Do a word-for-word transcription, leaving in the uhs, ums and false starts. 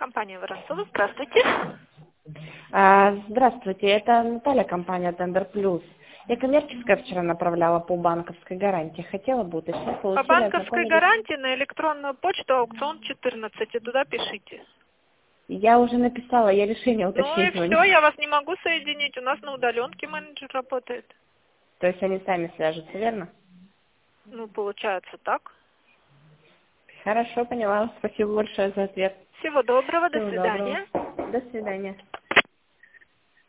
Компания Воронцова. Здравствуйте. А, Здравствуйте, это Наталья, компания Тендер Плюс. Я коммерческое вчера направляла по банковской гарантии. Хотела бы уточнить, По получили, банковской ознакомились? гарантии на электронную почту аукцион четырнадцать, и туда пишите. Я уже написала, я решение Ну и уточнить звоню. все, я вас не могу соединить, у нас на удаленке менеджер работает. То есть они сами свяжутся, верно? Ну, получается так. Хорошо, поняла. Спасибо большое за ответ. Всего доброго, до Всего доброго. свидания. До свидания.